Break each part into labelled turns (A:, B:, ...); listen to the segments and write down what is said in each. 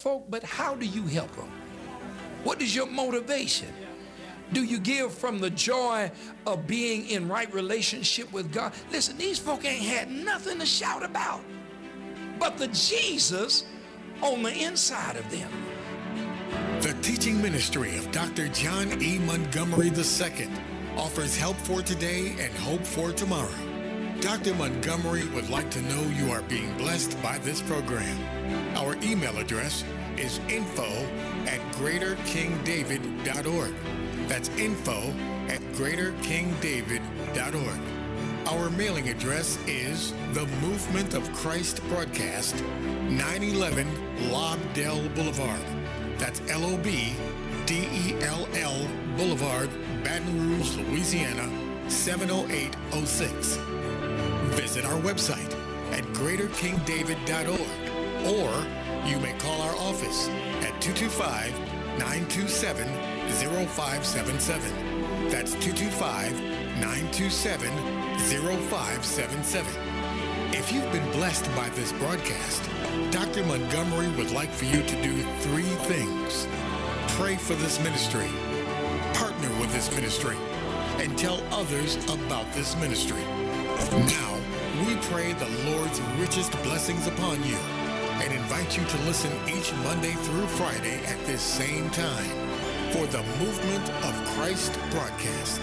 A: folk, but how do you help them? What is your motivation? Do you give from the joy of being in right relationship with God? Listen, these folk ain't had nothing to shout about but the Jesus on the inside of them.
B: The teaching ministry of Dr. John E. Montgomery II offers help for today and hope for tomorrow. Dr. Montgomery would like to know you are being blessed by this program. Our email address is info@greaterkingdavid.org. That's info@greaterkingdavid.org. Our mailing address is The Movement of Christ Broadcast, 911 Lobdell Boulevard. That's LOBDELL Boulevard, Baton Rouge, Louisiana, 70806. Visit our website at greaterkingdavid.org, or you may call our office at 225-927-0577. That's 225-927-0577. If you've been blessed by this broadcast, Dr. Montgomery would like for you to do three things. Pray for this ministry, partner with this ministry, and tell others about this ministry. Now, we pray the Lord's richest blessings upon you and invite you to listen each Monday through Friday at this same time for the Movement of Christ broadcast.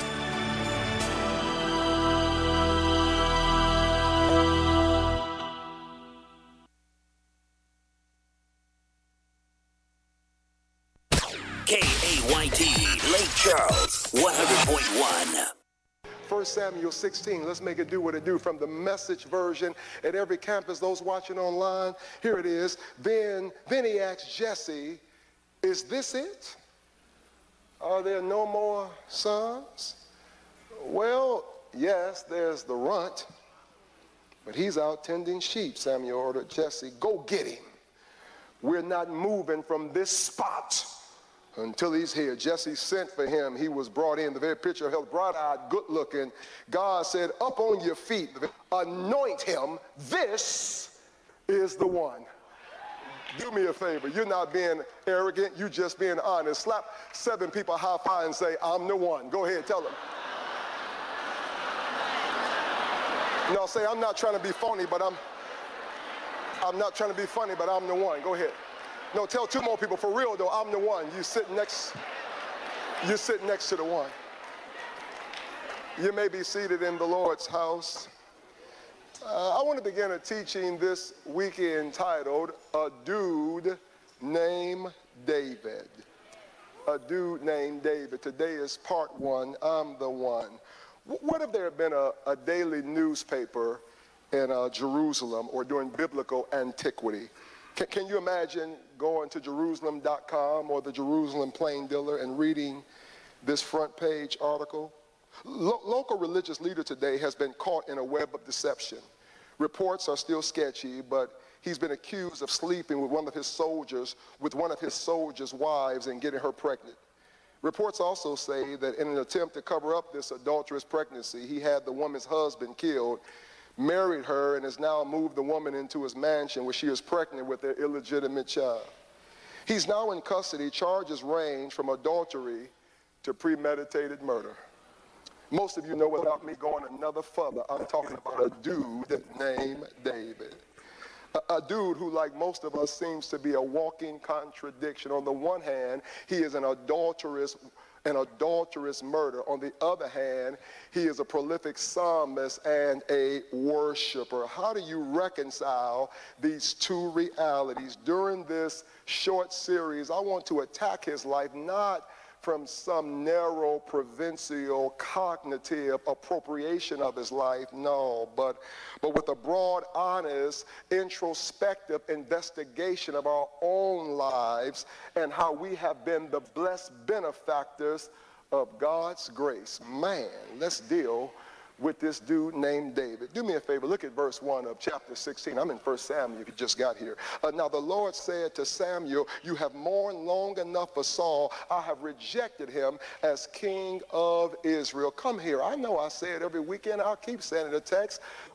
C: KAYT, Lake Charles, 100.1.
D: 1 Samuel 16, let's make it do what it do from the Message version at every campus, those watching online. Here it is. Then he asked Jesse, is this it? Are there no more sons? Well, yes, there's the runt, but he's out tending sheep. Samuel ordered Jesse, go get him. We're not moving from this spot until he's here. Jesse sent for him. He was brought in, the very picture of health, bright-eyed, good-looking. God said, up on your feet, anoint him. This is the one. Do me a favor. You're not being arrogant. You're just being honest. Slap 7 people high five and say, I'm the one. Go ahead, tell them. No, say, I'm not trying to be phony, but I'm not trying to be funny, but I'm the one. Go ahead. No, tell 2 more people, for real though, I'm the one. You sit next to the one. You may be seated in the Lord's house. I want to begin a teaching this weekend entitled, A Dude Named David. A Dude Named David. Today is part 1, I'm the one. What if there had been a daily newspaper in Jerusalem or during biblical antiquity? Can you imagine going to Jerusalem.com or the Jerusalem Plain Dealer and reading this front page article? Local religious leader today has been caught in a web of deception. Reports are still sketchy, but he's been accused of sleeping with one of his soldiers' wives and getting her pregnant. Reports also say that in an attempt to cover up this adulterous pregnancy, he had the woman's husband killed, married her, and has now moved the woman into his mansion where she is pregnant with their illegitimate child. He's now in custody. Charges range from adultery to premeditated murder. Most of you know without me going another further, I'm talking about a dude named David. A dude who, like most of us, seems to be a walking contradiction. On the one hand, he is an adulterous murderer. On the other hand, he is a prolific psalmist and a worshiper. How do you reconcile these two realities? During this short series, I want to attack his life not from some narrow provincial cognitive appropriation of his life, no, but with a broad, honest, introspective investigation of our own lives and how we have been the blessed benefactors of God's grace. Man, let's deal with this dude named David. Do me a favor, look at verse 1 of chapter 16. I'm in 1 Samuel if you just got here. Now the Lord said to Samuel, you have mourned long enough for Saul. I have rejected him as king of Israel. Come here. I know I say it every weekend. I'll keep saying it in the text.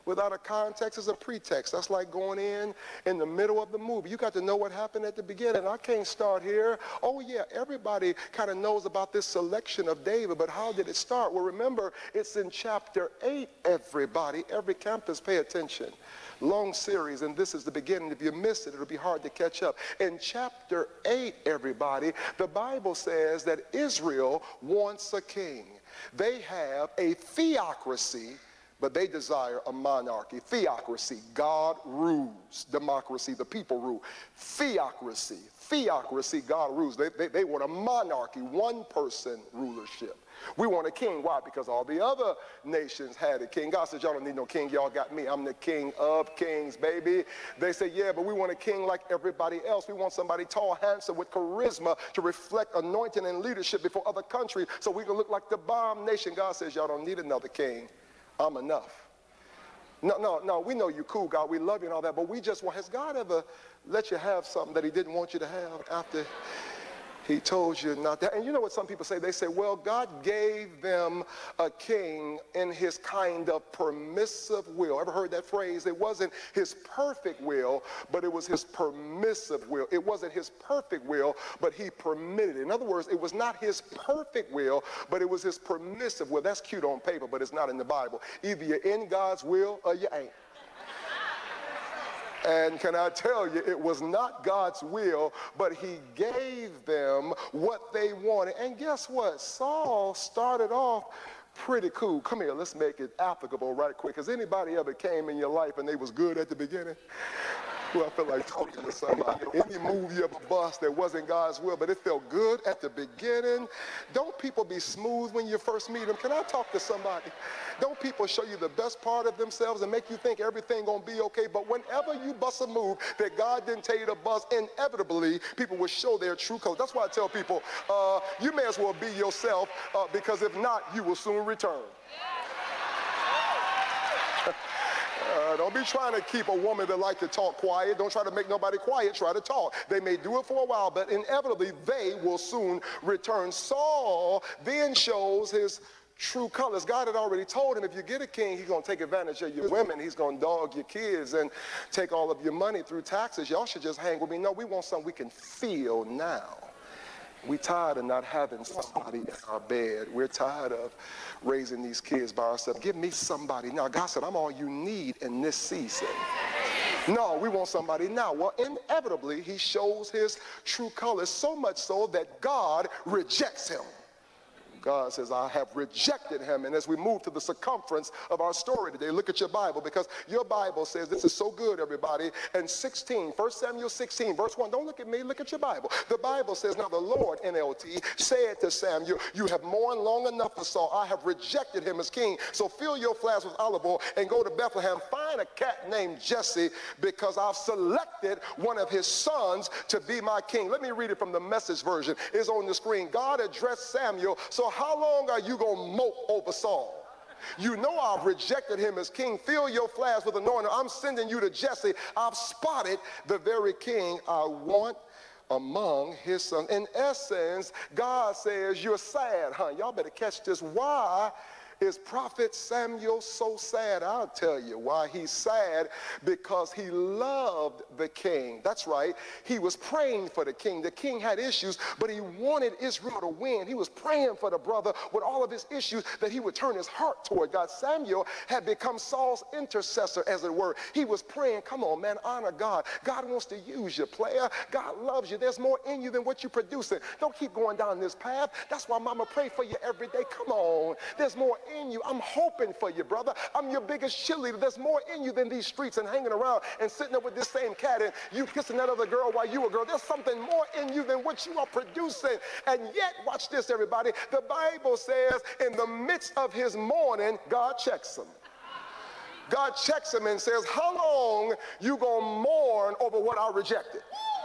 D: without a context is a pretext. That's like going in the middle of the movie. You got to know what happened at the beginning. I can't start here. Oh yeah, everybody kind of knows about this selection of David, but how did it start? Well, remember, it's in chapter 8, everybody. Every campus, pay attention. Long series, and this is the beginning. If you miss it, it'll be hard to catch up. In chapter 8, everybody, the Bible says that Israel wants a king. They have a theocracy, but they desire a monarchy. Theocracy, God rules. Democracy, the people rule. Theocracy, God rules. They want a monarchy, one-person rulership. We want a king. Why? Because all the other nations had a king. God says, y'all don't need no king. Y'all got me. I'm the king of kings, baby. They say, yeah, but we want a king like everybody else. We want somebody tall, handsome, with charisma to reflect anointing and leadership before other countries so we can look like the bomb nation. God says, y'all don't need another king. I'm enough. No, we know you cool, God. We love you and all that, but we just want, has God ever let you have something that he didn't want you to have after he told you not that? And you know what some people say? They say, well, God gave them a king in his kind of permissive will. Ever heard that phrase? It wasn't his perfect will, but it was his permissive will. It wasn't his perfect will, but he permitted it. In other words, it was not his perfect will, but it was his permissive will. That's cute on paper, but it's not in the Bible. Either you're in God's will or you ain't. And can I tell you, it was not God's will, but he gave them what they wanted. And guess what? Saul started off pretty cool. Come here, let's make it applicable right quick. Has anybody ever came in your life and they was good at the beginning? Well, I feel like talking to somebody. Any move you ever bust that wasn't God's will, but it felt good at the beginning. Don't people be smooth when you first meet them? Can I talk to somebody? Don't people show you the best part of themselves and make you think everything gonna be okay? But whenever you bust a move that God didn't tell you to bust, inevitably people will show their true colors. That's why I tell people, you may as well be yourself, because if not, you will soon return. Don't be trying to keep a woman that like to talk quiet. Don't try to make nobody quiet. Try to talk. They may do it for a while, but inevitably they will soon return. Saul then shows his true colors. God had already told him, if you get a king, he's going to take advantage of your women. He's going to dog your kids and take all of your money through taxes. Y'all should just hang with me. No, we want something we can feel now. We tired of not having somebody in our bed. We're tired of raising these kids by ourselves. Give me somebody now. God said, I'm all you need in this season. No, we want somebody now. Well, inevitably, he shows his true colors, so much so that God rejects him. God says, I have rejected him. And as we move to the circumference of our story today, look at your Bible, because your Bible says, this is so good, everybody. And 1 Samuel 16, verse 1, don't look at me, look at your Bible. The Bible says, now the Lord, NLT, said to Samuel, you have mourned long enough for Saul. I have rejected him as king. So fill your flask with olive oil and go to Bethlehem. Find a cat named Jesse, because I've selected one of his sons to be my king. Let me read it from the Message version. It's on the screen. God addressed Samuel, so how long are you going to mope over Saul? You know I've rejected him as king. Fill your flask with anointing. I'm sending you to Jesse. I've spotted the very king I want among his sons. In essence, God says, you're sad, huh? Y'all better catch this. Why is Prophet Samuel so sad? I'll tell you why he's sad. Because he loved the king. That's right. He was praying for the king. The king had issues, but he wanted Israel to win. He was praying for the brother with all of his issues, that he would turn his heart toward God. Samuel had become Saul's intercessor, as it were. He was praying, come on, man, honor God. God wants to use you, player. God loves you. There's more in you than what you're producing. Don't keep going down this path. That's why mama pray for you every day. Come on. There's more in you. I'm hoping for you, brother. I'm your biggest cheerleader. There's more in you than these streets and hanging around and sitting up with this same cat and you kissing that other girl while you a girl. There's something more in you than what you are producing. And yet, watch this, everybody. The Bible says in the midst of his mourning, God checks him. God checks him and says, how long you gonna mourn over what I rejected?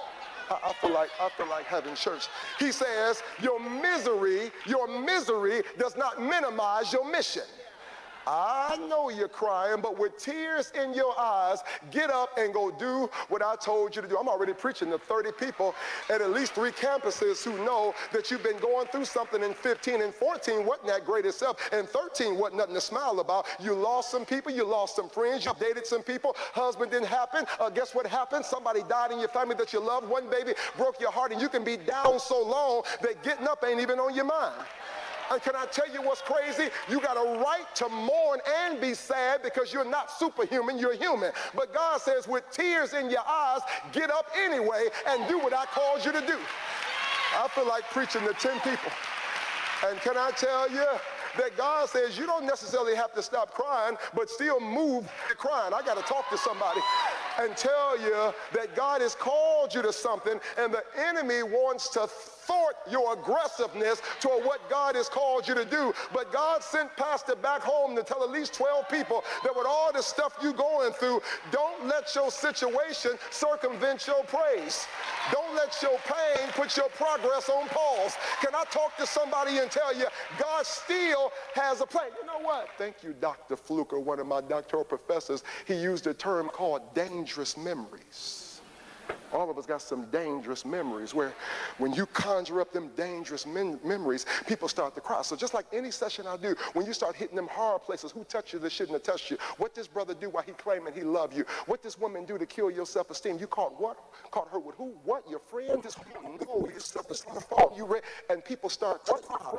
D: I feel like having church. He says, your misery does not minimize your mission. I know you're crying, but with tears in your eyes, get up and go do what I told you to do. I'm already preaching to 30 people at least 3 campuses who know that you've been going through something in 15 and 14 wasn't that great itself, and 13 wasn't nothing to smile about. You lost some people, you lost some friends, you dated some people, husband didn't happen. Guess what happened? Somebody died in your family that you loved, one baby broke your heart, and you can be down so long that getting up ain't even on your mind. And can I tell you what's crazy? You got a right to mourn and be sad because you're not superhuman, you're human. But God says, with tears in your eyes, get up anyway and do what I called you to do. I feel like preaching to 10 people. And can I tell you that God says you don't necessarily have to stop crying, but still move to crying. I got to talk to somebody and tell you that God has called you to something, and the enemy wants to thwart your aggressiveness toward what God has called you to do. But God sent Pastor back home to tell at least 12 people that with all the stuff you're going through, don't let your situation circumvent your praise. Don't let your pain put your progress on pause. Can I talk to somebody and tell you, God still has a plan? You know what? Thank you, Dr. Fluker, one of my doctoral professors. He used a term called dangerous memories. All of us got some dangerous memories where when you conjure up them dangerous memories, people start to cry. So just like any session I do, when you start hitting them hard places, who touched you that shouldn't have touched you? What this brother do while he claiming he loved you? What this woman do to kill your self-esteem? You caught what? Caught her with who? What? Your friend? This woman? No, your self-esteem. You read, and people start to cry.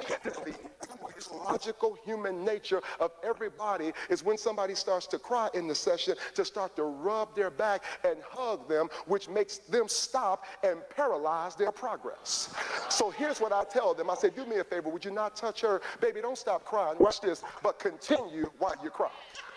D: It's logical human nature of everybody is when somebody starts to cry in the session to start to rub their back and hug them, which makes them stop and paralyze their progress. So here's what I tell them. I say, do me a favor, would you not touch her? Baby, don't stop crying. Watch this, but continue while you cry.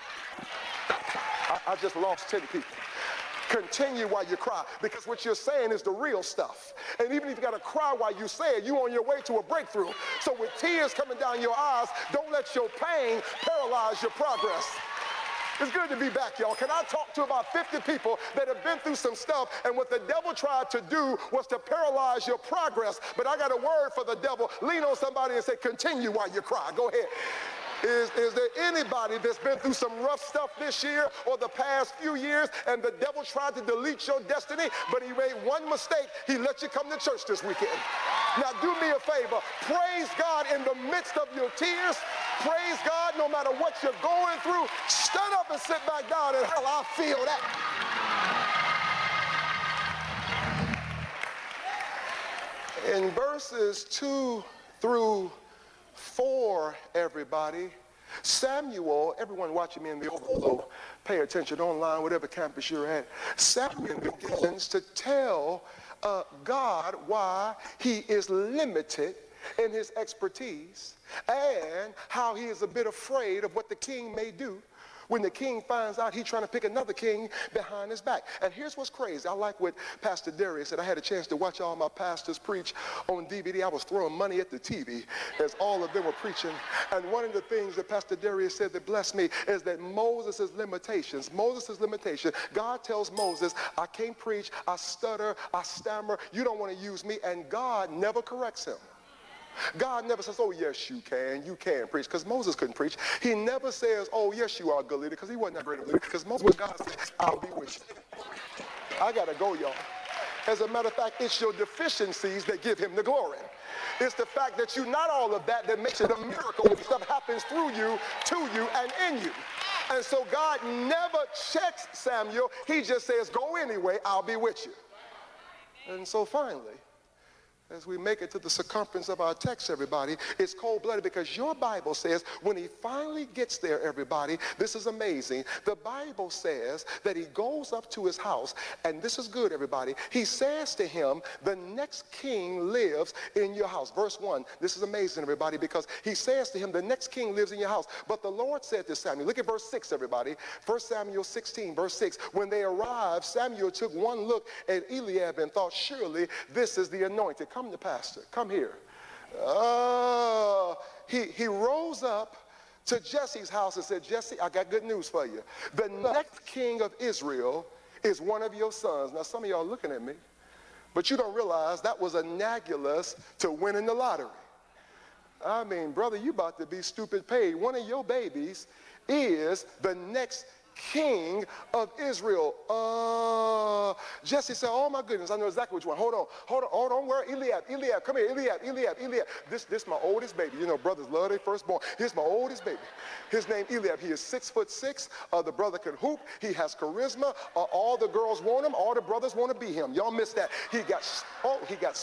D: I just lost 10 people. Continue while you cry, because what you're saying is the real stuff. And even if you got to cry while you say it, you're on your way to a breakthrough. So with tears coming down your eyes, don't let your pain paralyze your progress. It's good to be back, y'all. Can I talk to about 50 people that have been through some stuff, and what the devil tried to do was to paralyze your progress? But I got a word for the devil. Lean on somebody and say, continue while you cry. Go ahead. Is there anybody that's been through some rough stuff this year or the past few years, and the devil tried to delete your destiny, but he made one mistake? He let you come to church this weekend. Now do me a favor. Praise God in the midst of your tears. Praise God no matter what you're going through. Stand up and sit back down, and hell, I feel that. In verses 2 through 4, everybody, Samuel, everyone watching me in the overflow, pay attention online, whatever campus you're at. Samuel begins to tell God why he is limited in his expertise and how he is a bit afraid of what the king may do when the king finds out he's trying to pick another king behind his back. And here's what's crazy. I like what Pastor Darius said. I had a chance to watch all my pastors preach on DVD. I was throwing money at the TV as all of them were preaching. And one of the things that Pastor Darius said that blessed me is that Moses' limitations. God tells Moses, I can't preach, I stutter, I stammer, you don't want to use me. And God never corrects him. God never says, oh, yes, you can preach, because Moses couldn't preach. He never says, oh, yes, you are a good leader, because he wasn't that great a leader, because Moses, when God says, I'll be with you. I got to go, y'all. As a matter of fact, it's your deficiencies that give him the glory. It's the fact that you're not all of that makes it a miracle when stuff happens through you, to you, and in you. And so God never checks Samuel. He just says, go anyway, I'll be with you. And so finally, as we make it to the circumference of our text, everybody, it's cold-blooded, because your Bible says when he finally gets there, everybody, this is amazing. The Bible says that he goes up to his house, and this is good, everybody. He says to him, the next king lives in your house. Verse 1, this is amazing, everybody, because he says to him, the next king lives in your house. But the Lord said to Samuel, look at verse 6, everybody. 1 Samuel 16, verse 6. When they arrived, Samuel took one look at Eliab and thought, surely this is the anointed. Come to pastor, come here. He rose up to Jesse's house and said, Jesse, I got good news for you. The next king of Israel is one of your sons. Now, some of y'all looking at me, but you don't realize that was analogous to winning the lottery. I mean, brother, you about to be stupid paid. One of your babies is the next king of Israel. Jesse said, oh my goodness, I know exactly which one. Hold on, where? Eliab, come here, Eliab. This my oldest baby. You know, brothers love their firstborn. Here's my oldest baby. His name Eliab. He is 6'6". The brother can hoop. He has charisma. All the girls want him. All the brothers want to be him. Y'all missed that. He got